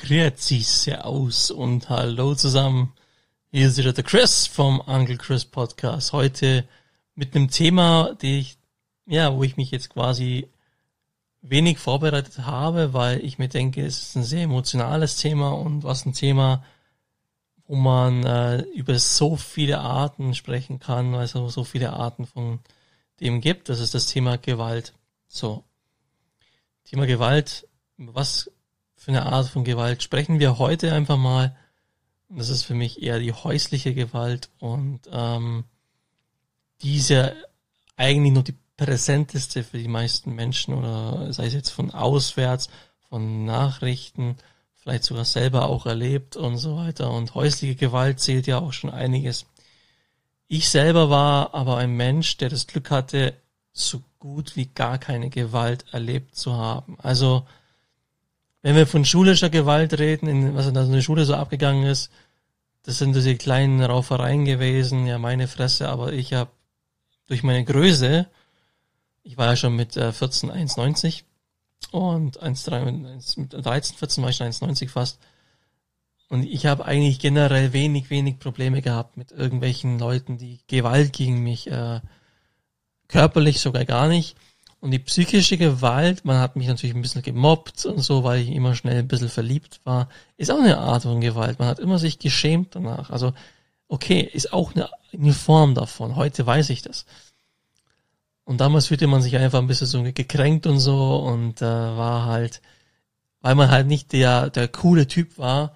Grüezi, Servus und hallo zusammen. Hier ist wieder der Chris vom Uncle Chris Podcast. Heute mit einem Thema, wo ich mich jetzt quasi wenig vorbereitet habe, weil ich mir denke, es ist ein sehr emotionales Thema und ein Thema, wo man über so viele Arten sprechen kann, weil es so viele Arten von dem gibt. Das ist das Thema Gewalt. So, Thema Gewalt, was für eine Art von Gewalt sprechen wir heute einfach mal. Das ist für mich eher die häusliche Gewalt und die ist ja eigentlich nur die präsenteste für die meisten Menschen oder sei es jetzt von auswärts, von Nachrichten, vielleicht sogar selber auch erlebt und so weiter. Und häusliche Gewalt zählt ja auch schon einiges. Ich selber war aber ein Mensch, der das Glück hatte, so gut wie gar keine Gewalt erlebt zu haben. Also wenn wir von schulischer Gewalt reden, was in der Schule so abgegangen ist, das sind diese kleinen Raufereien gewesen, ja meine Fresse, aber ich habe durch meine Größe, ich war ja schon mit 14 1,90 und mit 13, 14 war ich schon 1,90 fast und ich habe eigentlich generell wenig Probleme gehabt mit irgendwelchen Leuten, die Gewalt gegen mich, körperlich sogar gar nicht. Und die psychische Gewalt, man hat mich natürlich ein bisschen gemobbt und so, weil ich immer schnell ein bisschen verliebt war, ist auch eine Art von Gewalt. Man hat immer sich geschämt danach. Also, okay, ist auch eine Form davon. Heute weiß ich das. Und damals fühlte man sich einfach ein bisschen so gekränkt und so und war halt, weil man halt nicht der coole Typ war,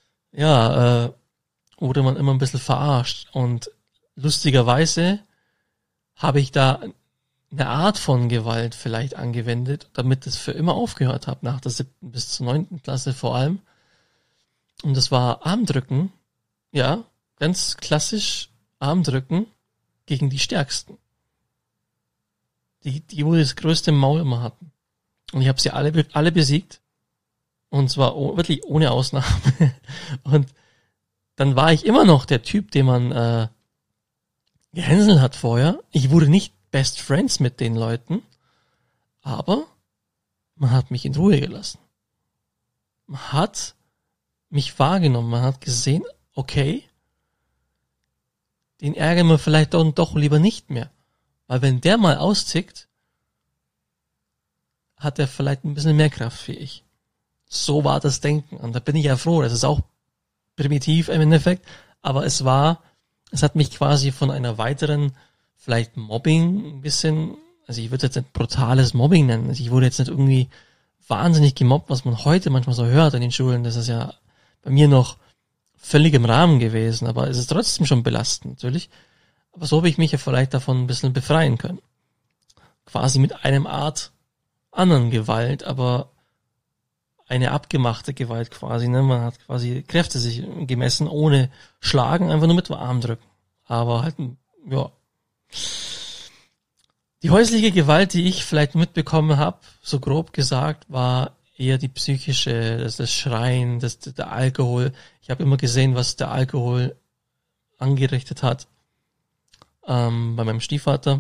wurde man immer ein bisschen verarscht. Und lustigerweise habe ich da eine Art von Gewalt vielleicht angewendet, damit es für immer aufgehört hat, nach der 7. bis zur 9. Klasse vor allem. Und das war Armdrücken, ja, ganz klassisch Armdrücken gegen die Stärksten. Die wo das größte Maul immer hatten. Und ich habe sie alle besiegt. Und zwar wirklich ohne Ausnahme. Und dann war ich immer noch der Typ, den man gehänselt hat vorher. Ich wurde nicht Best Friends mit den Leuten, aber man hat mich in Ruhe gelassen. Man hat mich wahrgenommen, man hat gesehen, okay, den ärgern wir vielleicht doch lieber nicht mehr. Weil wenn der mal austickt, hat er vielleicht ein bisschen mehr Kraft wie ich. So war das Denken. Und da bin ich ja froh, das ist auch primitiv im Endeffekt, aber es hat mich quasi von einer weiteren vielleicht Mobbing ein bisschen, also ich würde jetzt nicht brutales Mobbing nennen, also ich wurde jetzt nicht irgendwie wahnsinnig gemobbt, was man heute manchmal so hört in den Schulen, das ist ja bei mir noch völlig im Rahmen gewesen, aber es ist trotzdem schon belastend, natürlich, aber so habe ich mich ja vielleicht davon ein bisschen befreien können. Quasi mit einem Art anderen Gewalt, aber eine abgemachte Gewalt quasi, ne, man hat quasi Kräfte sich gemessen, ohne Schlagen, einfach nur mit dem Armdrücken, aber halt, ja. Die häusliche Gewalt, die ich vielleicht mitbekommen habe, so grob gesagt, war eher die psychische, das Schreien, der Alkohol. Ich habe immer gesehen, was der Alkohol angerichtet hat bei meinem Stiefvater.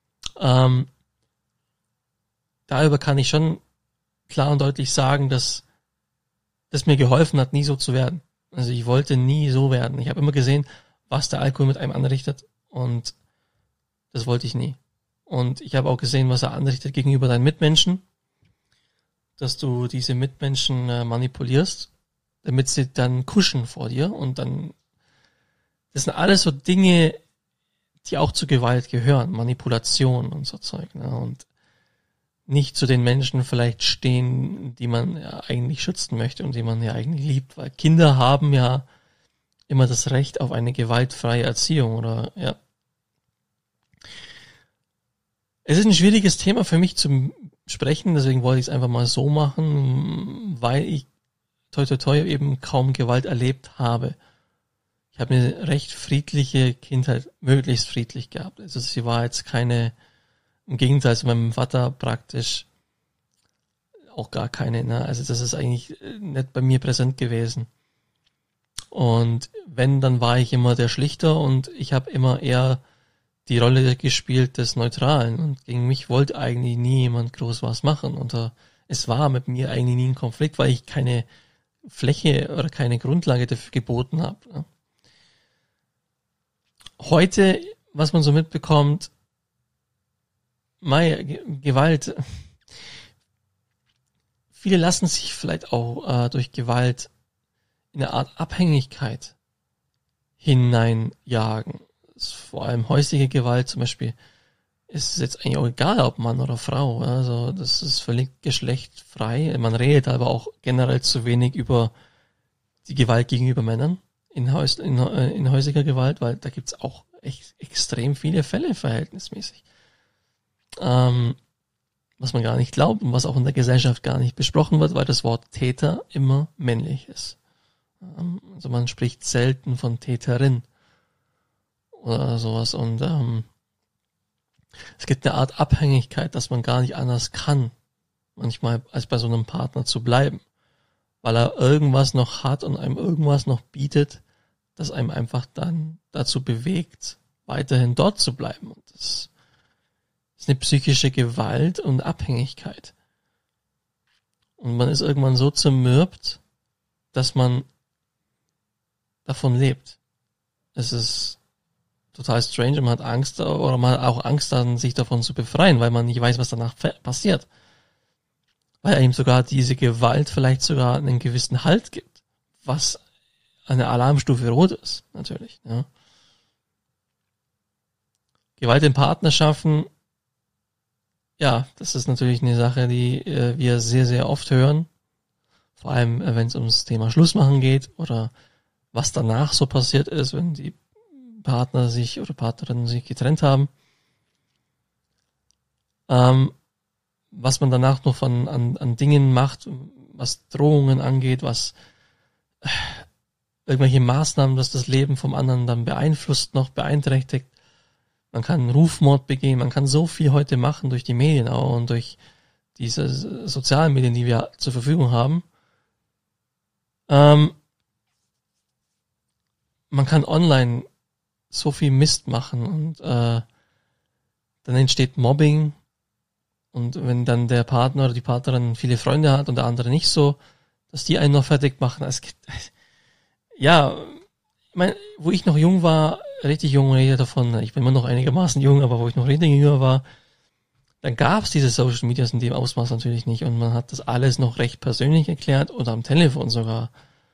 Darüber kann ich schon klar und deutlich sagen, dass das mir geholfen hat, nie so zu werden. Also ich wollte nie so werden. Ich habe immer gesehen, was der Alkohol mit einem anrichtet und das wollte ich nie. Und ich habe auch gesehen, was er anrichtet gegenüber deinen Mitmenschen, dass du diese Mitmenschen manipulierst, damit sie dann kuschen vor dir und dann, das sind alles so Dinge, die auch zur Gewalt gehören, Manipulation und so Zeug, ne? Und nicht zu den Menschen vielleicht stehen, die man ja eigentlich schützen möchte und die man ja eigentlich liebt, weil Kinder haben ja immer das Recht auf eine gewaltfreie Erziehung oder, ja. Es ist ein schwieriges Thema für mich zu sprechen, deswegen wollte ich es einfach mal so machen, weil ich toi toi toi eben kaum Gewalt erlebt habe. Ich habe eine recht friedliche Kindheit, möglichst friedlich gehabt. Also sie war jetzt keine, im Gegenteil zu meinem Vater praktisch auch gar keine, ne? Also das ist eigentlich nicht bei mir präsent gewesen. Und wenn, dann war ich immer der Schlichter und ich habe immer eher die Rolle gespielt des Neutralen und gegen mich wollte eigentlich nie jemand groß was machen und es war mit mir eigentlich nie ein Konflikt, weil ich keine Fläche oder keine Grundlage dafür geboten habe. Ja. Heute, was man so mitbekommt, Gewalt, viele lassen sich vielleicht auch durch Gewalt in eine Art Abhängigkeit hineinjagen. Vor allem häusliche Gewalt zum Beispiel ist es jetzt eigentlich auch egal, ob Mann oder Frau. Also das ist völlig geschlechtfrei. Man redet aber auch generell zu wenig über die Gewalt gegenüber Männern in häuslicher Gewalt, weil da gibt's auch echt extrem viele Fälle verhältnismäßig. Was man gar nicht glaubt und was auch in der Gesellschaft gar nicht besprochen wird, weil das Wort Täter immer männlich ist. Also man spricht selten von Täterin oder sowas und es gibt eine Art Abhängigkeit, dass man gar nicht anders kann, manchmal als bei so einem Partner zu bleiben, weil er irgendwas noch hat und einem irgendwas noch bietet, das einem einfach dann dazu bewegt, weiterhin dort zu bleiben. Und das ist eine psychische Gewalt und Abhängigkeit. Und man ist irgendwann so zermürbt, dass man davon lebt. Es ist total strange und man hat Angst, oder man hat auch Angst, dann sich davon zu befreien, weil man nicht weiß, was danach passiert. Weil einem sogar diese Gewalt vielleicht sogar einen gewissen Halt gibt, was eine Alarmstufe rot ist, natürlich. Ja. Gewalt in Partnerschaften, ja, das ist natürlich eine Sache, die wir sehr, sehr oft hören. Vor allem, wenn es ums Thema Schlussmachen geht oder was danach so passiert ist, wenn die Partner sich oder Partnerinnen sich getrennt haben. Was man danach noch an Dingen macht, was Drohungen angeht, was irgendwelche Maßnahmen, dass das Leben vom anderen dann beeinflusst, noch beeinträchtigt. Man kann Rufmord begehen, man kann so viel heute machen durch die Medien auch und durch diese sozialen Medien, die wir zur Verfügung haben. Man kann online so viel Mist machen und dann entsteht Mobbing und wenn dann der Partner oder die Partnerin viele Freunde hat und der andere nicht so, dass die einen noch fertig machen. Ja, ich meine, wo ich noch jung war, richtig jung rede davon, ich bin immer noch einigermaßen jung, aber wo ich noch richtig jünger war, dann gab's diese Social Medias in dem Ausmaß natürlich nicht und man hat das alles noch recht persönlich erklärt oder am Telefon sogar.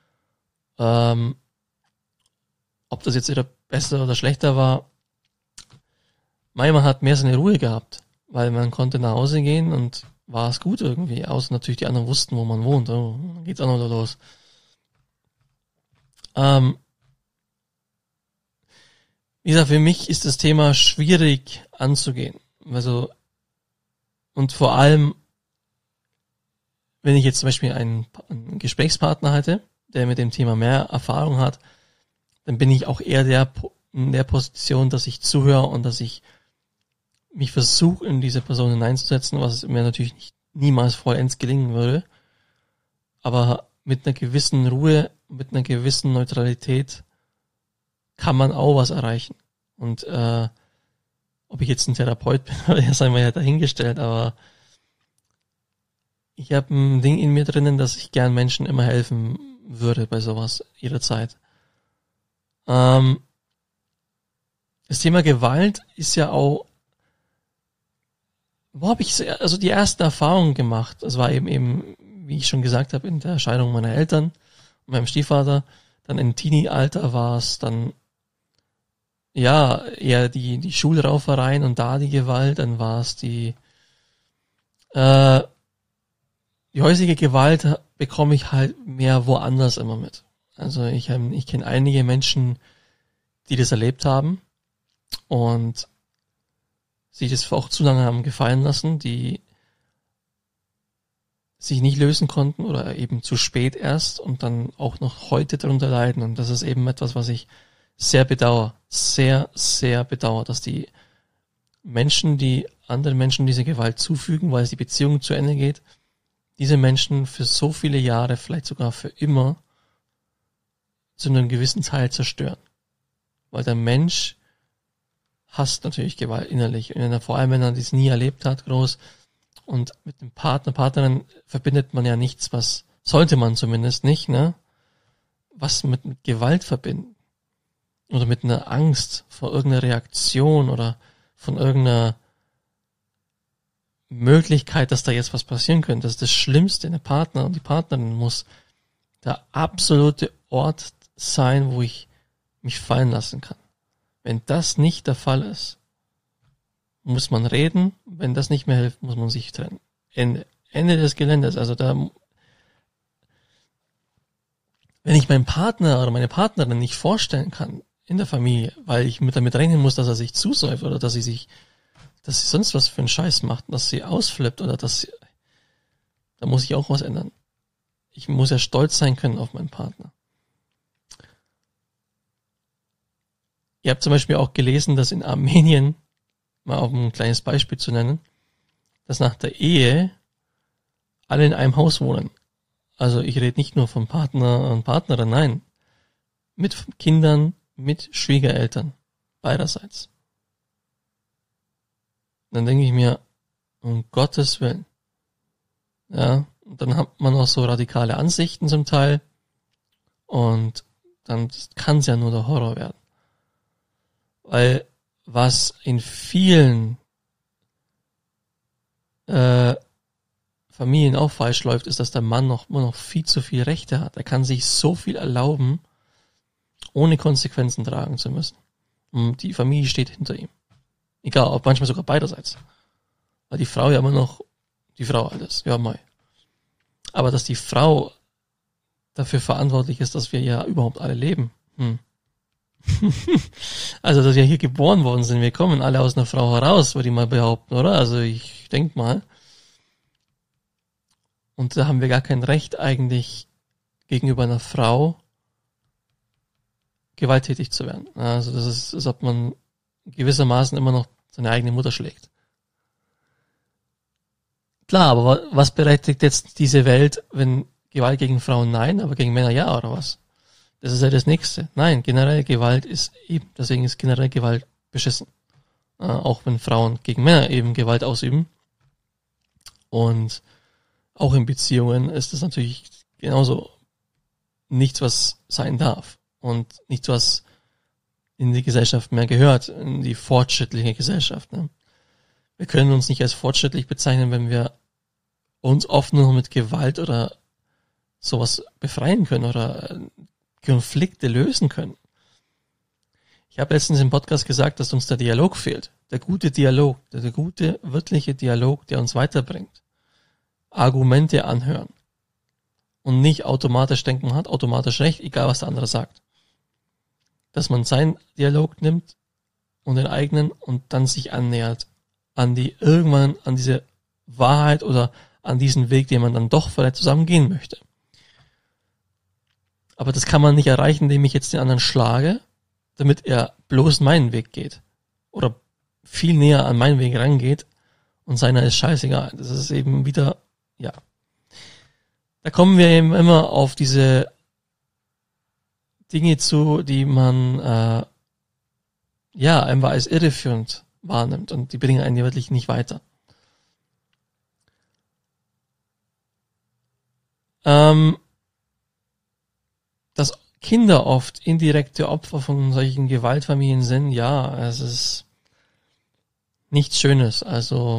Ob das jetzt wieder besser oder schlechter war, man hat mehr seine Ruhe gehabt, weil man konnte nach Hause gehen und war es gut irgendwie, außer natürlich die anderen wussten, wo man wohnt, oh, dann geht's auch noch los. Wie gesagt, für mich ist das Thema schwierig anzugehen. Also, und vor allem, wenn ich jetzt zum Beispiel einen Gesprächspartner hätte, der mit dem Thema mehr Erfahrung hat, dann bin ich auch eher in der Position, dass ich zuhöre und dass ich mich versuche, in diese Person hineinzusetzen, was mir natürlich niemals vollends gelingen würde. Aber mit einer gewissen Ruhe, mit einer gewissen Neutralität kann man auch was erreichen. Und ob ich jetzt ein Therapeut bin, das sei mal ja dahingestellt, aber ich habe ein Ding in mir drinnen, dass ich gern Menschen immer helfen würde bei sowas jederzeit. Das Thema Gewalt ist ja auch, wo habe ich also die ersten Erfahrungen gemacht? Das war eben, wie ich schon gesagt habe, in der Scheidung meiner Eltern und meinem Stiefvater. Dann im Teenie-Alter war es dann ja eher die Schulraufereien und da die Gewalt. Dann war es die häusliche Gewalt bekomme ich halt mehr woanders immer mit. Also ich kenne einige Menschen, die das erlebt haben und sich das auch zu lange haben gefallen lassen, die sich nicht lösen konnten oder eben zu spät erst und dann auch noch heute darunter leiden. Und das ist eben etwas, was ich sehr bedauere, sehr, sehr bedauere, dass die Menschen, die anderen Menschen diese Gewalt zufügen, weil es die Beziehung zu Ende geht, diese Menschen für so viele Jahre, vielleicht sogar für immer, zu einem gewissen Teil zerstören. Weil der Mensch hasst natürlich Gewalt innerlich. Vor allem, wenn er das nie erlebt hat, groß. Und mit dem Partnerin verbindet man ja nichts, was sollte man zumindest nicht, ne, was mit Gewalt verbinden. Oder mit einer Angst vor irgendeiner Reaktion oder von irgendeiner Möglichkeit, dass da jetzt was passieren könnte. Das ist das Schlimmste. Der Partner und die Partnerin muss der absolute Ort sein, wo ich mich fallen lassen kann. Wenn das nicht der Fall ist, muss man reden. Wenn das nicht mehr hilft, muss man sich trennen. Ende des Geländes. Also da, wenn ich meinen Partner oder meine Partnerin nicht vorstellen kann in der Familie, weil ich damit rechnen muss, dass er sich zusäuft oder dass sie sonst was für einen Scheiß macht, dass sie ausflippt oder da muss ich auch was ändern. Ich muss ja stolz sein können auf meinen Partner. Ihr habt zum Beispiel auch gelesen, dass in Armenien, mal auf ein kleines Beispiel zu nennen, dass nach der Ehe alle in einem Haus wohnen. Also ich rede nicht nur vom Partner und Partnerin, nein. Mit Kindern, mit Schwiegereltern. Beiderseits. Dann denke ich mir, um Gottes Willen. Ja, und dann hat man auch so radikale Ansichten zum Teil. Und dann kann es ja nur der Horror werden. Weil was in vielen Familien auch falsch läuft, ist, dass der Mann nur noch viel zu viel Rechte hat. Er kann sich so viel erlauben, ohne Konsequenzen tragen zu müssen. Und die Familie steht hinter ihm. Egal, auch manchmal sogar beiderseits. Weil die Frau ja immer noch die Frau alles. Ja, mei. Aber dass die Frau dafür verantwortlich ist, dass wir ja überhaupt alle leben. Also, dass wir hier geboren worden sind. Wir kommen alle aus einer Frau heraus, würde ich mal behaupten, oder? Also, ich denke mal. Und da haben wir gar kein Recht eigentlich gegenüber einer Frau gewalttätig zu werden. Also, das ist, als ob man gewissermaßen immer noch seine eigene Mutter schlägt. Klar, aber was berechtigt jetzt diese Welt, wenn Gewalt gegen Frauen nein, aber gegen Männer ja, oder was? Das ist ja das Nächste. Nein, generell Gewalt ist eben, deswegen ist generell Gewalt beschissen. Auch wenn Frauen gegen Männer eben Gewalt ausüben. Und auch in Beziehungen ist das natürlich genauso nichts, was sein darf. Und nichts, was in die Gesellschaft mehr gehört, in die fortschrittliche Gesellschaft. Ne? Wir können uns nicht als fortschrittlich bezeichnen, wenn wir uns oft nur mit Gewalt oder sowas befreien können oder Konflikte lösen können. Ich habe letztens im Podcast gesagt, dass uns der Dialog fehlt. Der gute Dialog, der gute, wirkliche Dialog, der uns weiterbringt. Argumente anhören. Und nicht automatisch denken, man hat automatisch recht, egal was der andere sagt. Dass man seinen Dialog nimmt und den eigenen und dann sich annähert irgendwann an diese Wahrheit oder an diesen Weg, den man dann doch vielleicht zusammen gehen möchte. Aber das kann man nicht erreichen, indem ich jetzt den anderen schlage, damit er bloß meinen Weg geht. Oder viel näher an meinen Weg rangeht und seiner ist scheißegal. Das ist eben wieder, ja. Da kommen wir eben immer auf diese Dinge zu, die man einfach als irreführend wahrnimmt und die bringen einen ja wirklich nicht weiter. Dass Kinder oft indirekte Opfer von solchen Gewaltfamilien sind, ja, es ist nichts Schönes. Also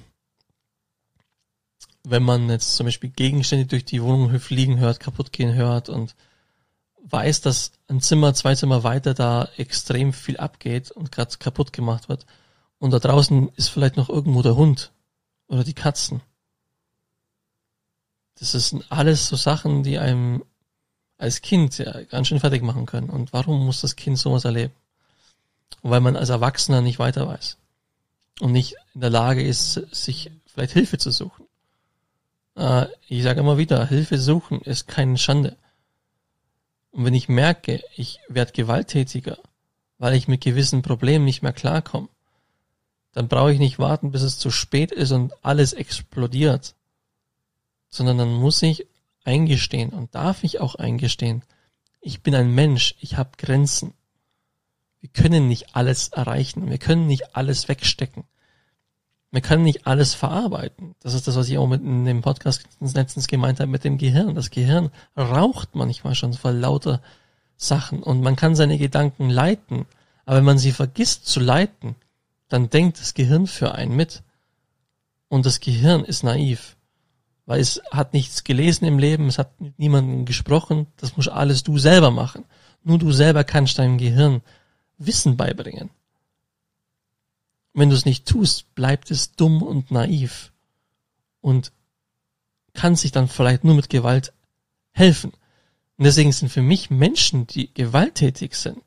wenn man jetzt zum Beispiel Gegenstände durch die Wohnung fliegen hört, kaputt gehen hört und weiß, dass ein Zimmer, 2 Zimmer weiter da extrem viel abgeht und gerade kaputt gemacht wird und da draußen ist vielleicht noch irgendwo der Hund oder die Katzen. Das sind alles so Sachen, die einem als Kind ja ganz schön fertig machen können. Und warum muss das Kind sowas erleben? Weil man als Erwachsener nicht weiter weiß und nicht in der Lage ist, sich vielleicht Hilfe zu suchen. Ich sage immer wieder, Hilfe suchen ist keine Schande. Und wenn ich merke, ich werde gewalttätiger, weil ich mit gewissen Problemen nicht mehr klarkomme, dann brauche ich nicht warten, bis es zu spät ist und alles explodiert, sondern dann muss ich eingestehen und darf ich auch eingestehen, ich bin ein Mensch, ich habe Grenzen. Wir können nicht alles erreichen, wir können nicht alles wegstecken. Man kann nicht alles verarbeiten. Das ist das, was ich auch mit in dem Podcast letztens gemeint habe mit dem Gehirn. Das Gehirn raucht manchmal schon vor lauter Sachen und man kann seine Gedanken leiten. Aber wenn man sie vergisst zu leiten, dann denkt das Gehirn für einen mit. Und das Gehirn ist naiv. Weil es hat nichts gelesen im Leben, es hat mit niemandem gesprochen. Das musst alles du selber machen. Nur du selber kannst deinem Gehirn Wissen beibringen. Wenn du es nicht tust, bleibt es dumm und naiv und kann sich dann vielleicht nur mit Gewalt helfen. Und deswegen sind für mich Menschen, die gewalttätig sind,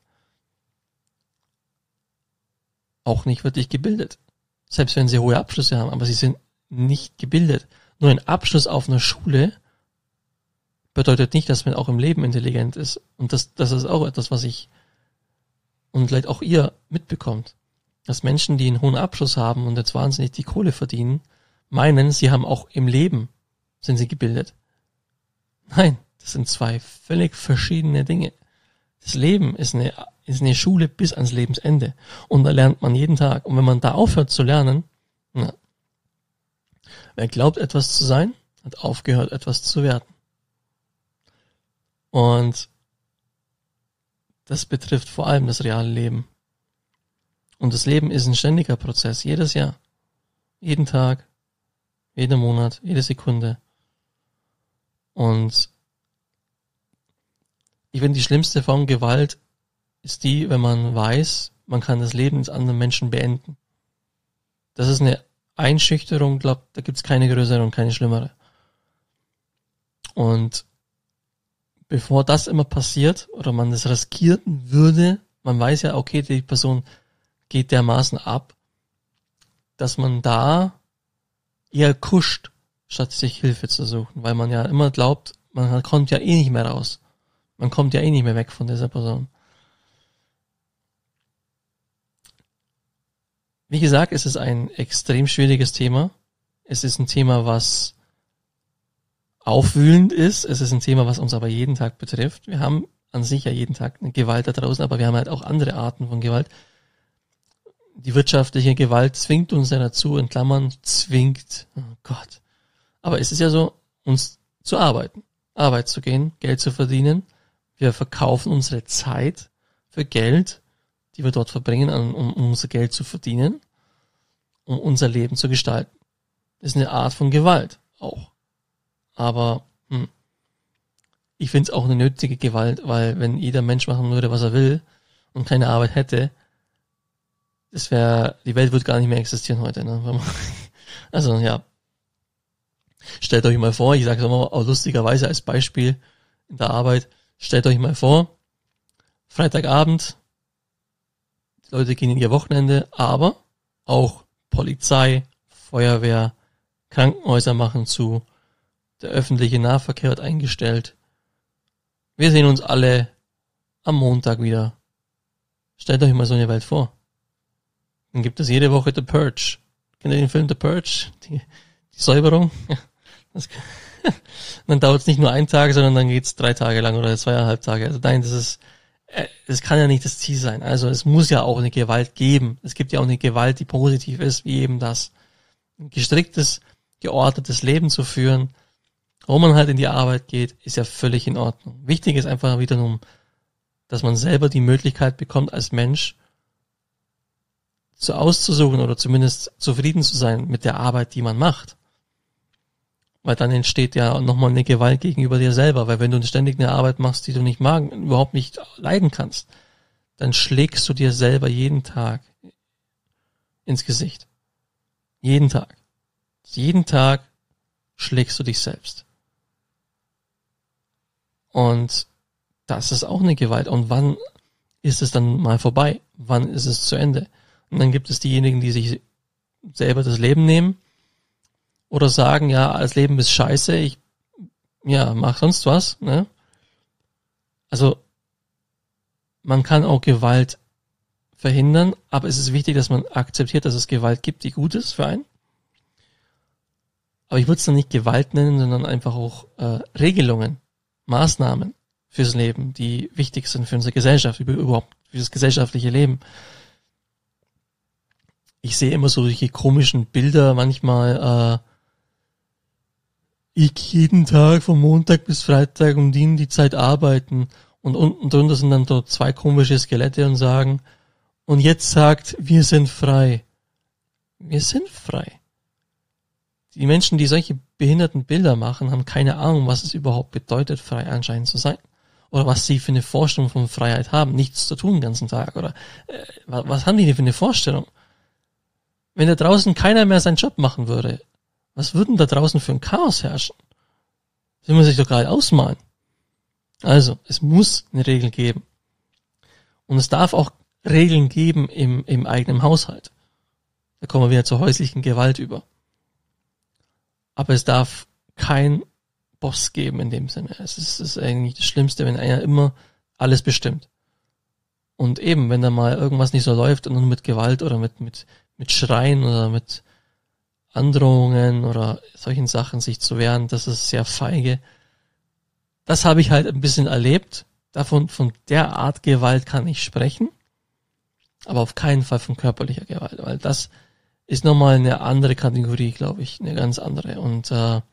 auch nicht wirklich gebildet. Selbst wenn sie hohe Abschlüsse haben, aber sie sind nicht gebildet. Nur ein Abschluss auf einer Schule bedeutet nicht, dass man auch im Leben intelligent ist. Und das ist auch etwas, was ich und vielleicht auch ihr mitbekommt. Dass Menschen, die einen hohen Abschluss haben und jetzt wahnsinnig die Kohle verdienen, meinen, sie haben auch im Leben, sind sie gebildet. Nein, das sind zwei völlig verschiedene Dinge. Das Leben ist eine Schule bis ans Lebensende. Und da lernt man jeden Tag. Und wenn man da aufhört zu lernen, na, wer glaubt, etwas zu sein, hat aufgehört, etwas zu werden. Und das betrifft vor allem das reale Leben. Und das Leben ist ein ständiger Prozess, jedes Jahr, jeden Tag, jeden Monat, jede Sekunde. Und ich finde, die schlimmste Form Gewalt ist die, wenn man weiß, man kann das Leben des anderen Menschen beenden. Das ist eine Einschüchterung, glaube, da gibt's keine größere und keine schlimmere. Und bevor das immer passiert oder man das riskieren würde, man weiß ja, okay, die Person geht dermaßen ab, dass man da eher kuscht, statt sich Hilfe zu suchen, weil man ja immer glaubt, man kommt ja eh nicht mehr raus. Man kommt ja eh nicht mehr weg von dieser Person. Wie gesagt, es ist ein extrem schwieriges Thema. Es ist ein Thema, was aufwühlend ist. Es ist ein Thema, was uns aber jeden Tag betrifft. Wir haben an sich ja jeden Tag eine Gewalt da draußen, aber wir haben halt auch andere Arten von Gewalt. Die wirtschaftliche Gewalt zwingt uns ja dazu, in Klammern, zwingt, oh Gott. Aber es ist ja so, uns zu arbeiten, Arbeit zu gehen, Geld zu verdienen. Wir verkaufen unsere Zeit für Geld, die wir dort verbringen, um unser Geld zu verdienen, um unser Leben zu gestalten. Das ist eine Art von Gewalt auch. Aber ich finde es auch eine nötige Gewalt, weil wenn jeder Mensch machen würde, was er will und keine Arbeit hätte, die Welt wird gar nicht mehr existieren heute. Ne? Also ja, stellt euch mal vor, ich sage es immer auch lustigerweise als Beispiel in der Arbeit, stellt euch mal vor, Freitagabend, die Leute gehen in ihr Wochenende, aber auch Polizei, Feuerwehr, Krankenhäuser machen zu, der öffentliche Nahverkehr wird eingestellt. Wir sehen uns alle am Montag wieder. Stellt euch mal so eine Welt vor. Dann gibt es jede Woche The Purge. Kennt ihr den Film The Purge? Die Säuberung? Dann dauert es nicht nur einen Tag, sondern dann geht es 3 Tage lang oder 2,5 Tage. Also nein, das kann ja nicht das Ziel sein. Also es muss ja auch eine Gewalt geben. Es gibt ja auch eine Gewalt, die positiv ist, wie eben das. Ein gestricktes, geordnetes Leben zu führen, wo man halt in die Arbeit geht, ist ja völlig in Ordnung. Wichtig ist einfach wieder nur, dass man selber die Möglichkeit bekommt, als Mensch auszusuchen oder zumindest zufrieden zu sein mit der Arbeit, die man macht. Weil dann entsteht ja nochmal eine Gewalt gegenüber dir selber, weil wenn du ständig eine Arbeit machst, die du nicht magst, überhaupt nicht leiden kannst, dann schlägst du dir selber jeden Tag ins Gesicht. Jeden Tag. Jeden Tag schlägst du dich selbst. Und das ist auch eine Gewalt. Und wann ist es dann mal vorbei? Wann ist es zu Ende? Und dann gibt es diejenigen, die sich selber das Leben nehmen oder sagen, ja, das Leben ist scheiße, ich mach sonst was. Ne? Also man kann auch Gewalt verhindern, aber es ist wichtig, dass man akzeptiert, dass es Gewalt gibt, die gut ist für einen. Aber ich würde es dann nicht Gewalt nennen, sondern einfach auch Regelungen, Maßnahmen fürs Leben, die wichtig sind für unsere Gesellschaft, überhaupt für das gesellschaftliche Leben. ich sehe immer solche komischen Bilder manchmal, ich jeden Tag von Montag bis Freitag um die Zeit arbeiten und unten drunter sind dann dort 2 komische Skelette und sagen, und jetzt sagt, wir sind frei. Wir sind frei. Die Menschen, die solche behinderten Bilder machen, haben keine Ahnung, was es überhaupt bedeutet, frei anscheinend zu sein. Oder was sie für eine Vorstellung von Freiheit haben, nichts zu tun den ganzen Tag. Oder was haben die denn für eine Vorstellung? Wenn da draußen keiner mehr seinen Job machen würde, was würden da draußen für ein Chaos herrschen? Das will man sich doch gerade ausmalen. Also, es muss eine Regel geben. Und es darf auch Regeln geben im eigenen Haushalt. Da kommen wir wieder zur häuslichen Gewalt über. Aber es darf kein Boss geben in dem Sinne. Es ist eigentlich das Schlimmste, wenn einer immer alles bestimmt. Und eben, wenn da mal irgendwas nicht so läuft und nur mit Gewalt oder mit Schreien oder mit Androhungen oder solchen Sachen sich zu wehren, das ist sehr feige. Das habe ich halt ein bisschen erlebt. Von der Art Gewalt kann ich sprechen. Aber auf keinen Fall von körperlicher Gewalt, weil das ist nochmal eine andere Kategorie, glaube ich, eine ganz andere. Und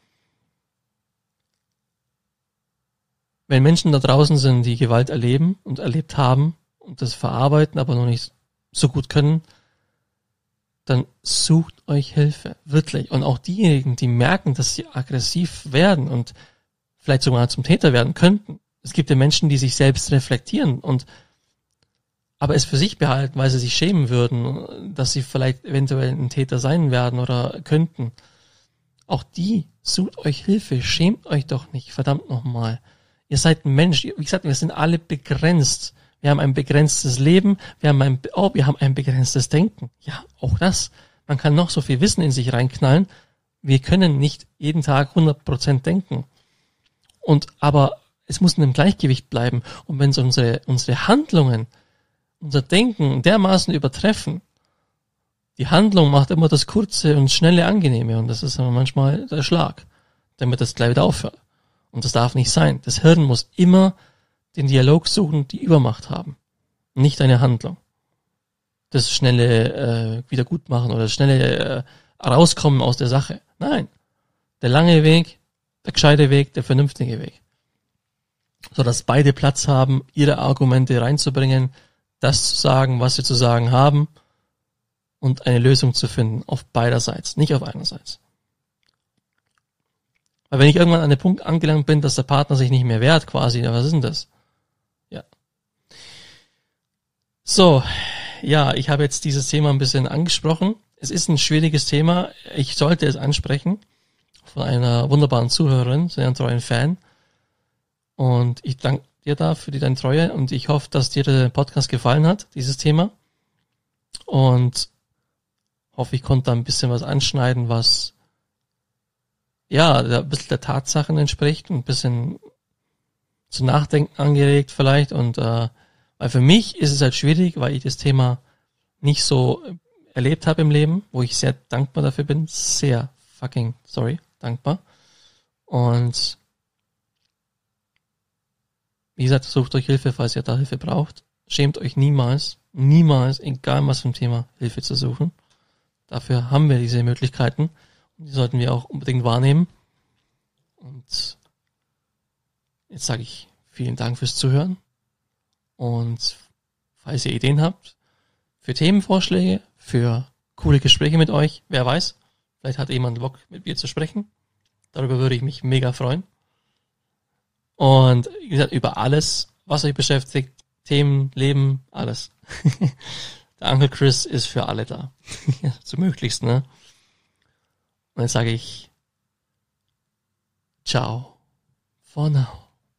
wenn Menschen da draußen sind, die Gewalt erleben und erlebt haben und das verarbeiten, aber noch nicht so gut können, dann sucht euch Hilfe, wirklich. Und auch diejenigen, die merken, dass sie aggressiv werden und vielleicht sogar zum Täter werden könnten. Es gibt ja Menschen, die sich selbst reflektieren aber es für sich behalten, weil sie sich schämen würden, dass sie vielleicht eventuell ein Täter sein werden oder könnten. Auch die, sucht euch Hilfe, schämt euch doch nicht, verdammt nochmal. Ihr seid ein Mensch, wie gesagt, wir sind alle begrenzt. Wir haben ein begrenztes Leben, wir haben ein begrenztes Denken. Ja, auch das. Man kann noch so viel Wissen in sich reinknallen. Wir können nicht jeden Tag 100% denken. Aber es muss in einem Gleichgewicht bleiben. Und wenn unsere Handlungen unser Denken dermaßen übertreffen, die Handlung macht immer das kurze und schnelle Angenehme und das ist aber manchmal der Schlag, damit das gleich wieder aufhört. Und das darf nicht sein. Das Hirn muss immer den Dialog suchen, die Übermacht haben, nicht eine Handlung. Das schnelle Wiedergutmachen oder das schnelle Rauskommen aus der Sache. Nein, der lange Weg, der gescheite Weg, der vernünftige Weg. So dass beide Platz haben, ihre Argumente reinzubringen, das zu sagen, was sie zu sagen haben und eine Lösung zu finden auf beiderseits, nicht auf einerseits. Weil wenn ich irgendwann an den Punkt angelangt bin, dass der Partner sich nicht mehr wehrt quasi, was ist denn das? Ja. So, ja, ich habe jetzt dieses Thema ein bisschen angesprochen. Es ist ein schwieriges Thema. Ich sollte es ansprechen von einer wunderbaren Zuhörerin, sehr treuen Fan. Und ich danke dir da für deine Treue und ich hoffe, dass dir der Podcast gefallen hat, dieses Thema. Und hoffe, ich konnte da ein bisschen was anschneiden, was ja ein bisschen der Tatsachen entspricht und ein bisschen zu Nachdenken angeregt vielleicht. Und weil für mich ist es halt schwierig, weil ich das Thema nicht so erlebt habe im Leben, wo ich sehr dankbar dafür bin. Sehr dankbar. Und wie gesagt, sucht euch Hilfe, falls ihr da Hilfe braucht. Schämt euch niemals, egal was für ein Thema, Hilfe zu suchen. Dafür haben wir diese Möglichkeiten. Und die sollten wir auch unbedingt wahrnehmen. Und jetzt sage ich vielen Dank fürs Zuhören. Und falls ihr Ideen habt für Themenvorschläge, für coole Gespräche mit euch, wer weiß, vielleicht hat jemand Bock mit mir zu sprechen. Darüber würde ich mich mega freuen. Und wie gesagt, über alles, was euch beschäftigt, Themen, Leben, alles. Der Uncle Chris ist für alle da. So möglichst, ne? Und jetzt sage ich ciao for now.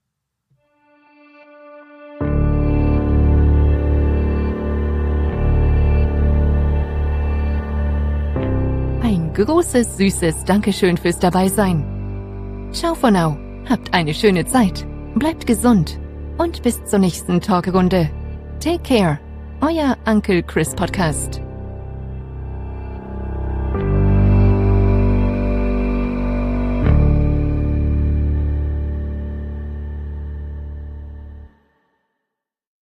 Ein großes, süßes Dankeschön fürs Dabeisein. Ciao for now. Habt eine schöne Zeit, bleibt gesund und bis zur nächsten Talkrunde. Take care, euer Uncle Chris Podcast.